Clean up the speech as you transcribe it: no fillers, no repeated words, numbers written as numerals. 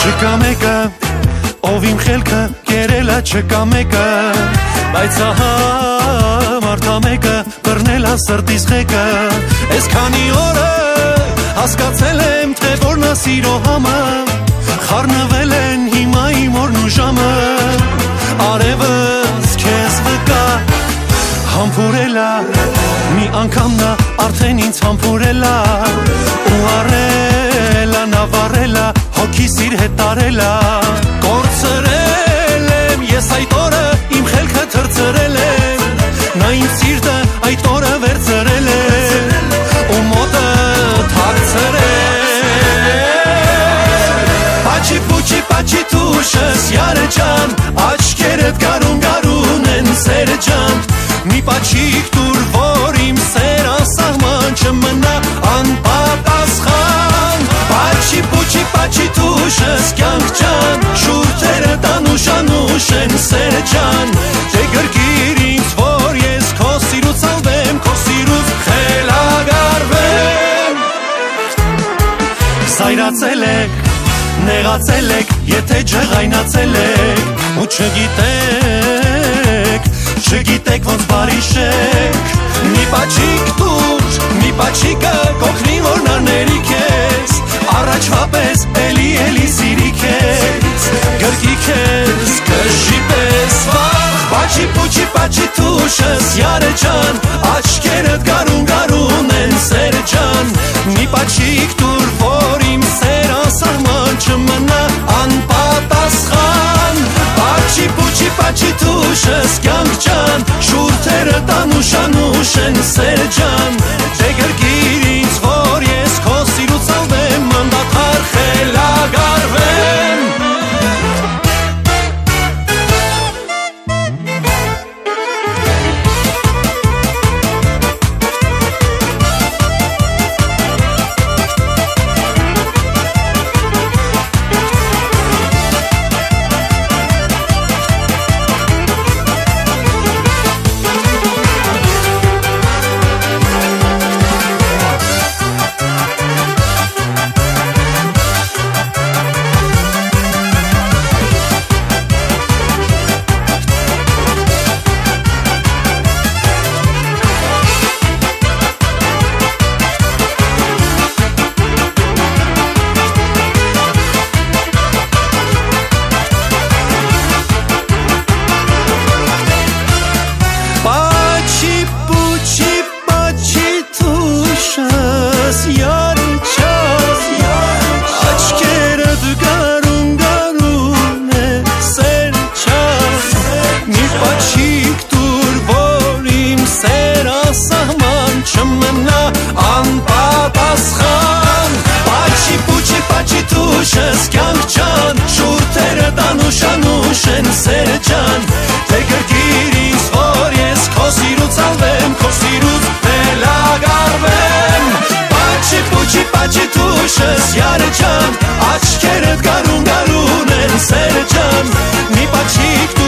Չկա մեկը, ով իմ խելքը կերել է, չկա մեկը, բայց ահա մարդամեկը բռնել է սրտիս ղեկը։ Այս քանի օրը հասկացել եմ, թե որ նա սիրո համը, խառնվել են հիմա իմ օրն ու ժամը, արևս քեզ վկա համբուրել է, մի անգամ նա արդեն ինձ համբուրել է, ու առել է, նավարել է, հոգիս իր հետ տարել է, կորցրել եմ ես այդ օրը, իմ խելքը թրծրել եմ, նա իմ սիրտը այդ օրը վերցրել է, ու մոտը թաքցրել։ Պաչի պուչի պաչի թուշս յարը ջան, աչքերդ գարուն են սերը ջան, մի պաչիկ տուր, որ իմ սեր անսահման չմնա անպատասխան։ Պաչի պուչի պաչի թուշս կյանք ջան, շուրթերը տանուշ են սերը ջան, դե գրկիր ինձ, որ ես քո սիրուց ալվեմ, քո սիրուց խելագարվեմ։ Սայրացել եք, նեղացել եք, եթե ջղայնացել եք, ու չգիտեք ոնց բարիշեք, մի պաչիկ տուր, մի պաչիկը կօգնի, որ նա ների քեզ, առաջվա պես էլի սիրի քեզ, գրկի քեզ, կժի պես վաղ։ Պաչի պուչի պաչի թուշս յարը ջան, աչքերդ գարուն են սերը ջան, մի պաչիկ տուր, որ իմ սեր անսահման չմնա անպատասխան։ Պաչի պուչի պաչի թուշս կյանք ջան, շուրթերը տանուշ են սերը ջան, դե գրկիր ինձ, որ ես քո սիրուց ալվեմ, անդադար խելագարվեմ։ Են սերը ջան, դե գրկիր ինձ, որ ես քո սիրուց ալվեմ, քո սիրուց խելագարվեմ։ Պաչի պուչի պաչի թուշս յարը ջան, աչքերդ գարուն են սերը ջան, մի պաչիկ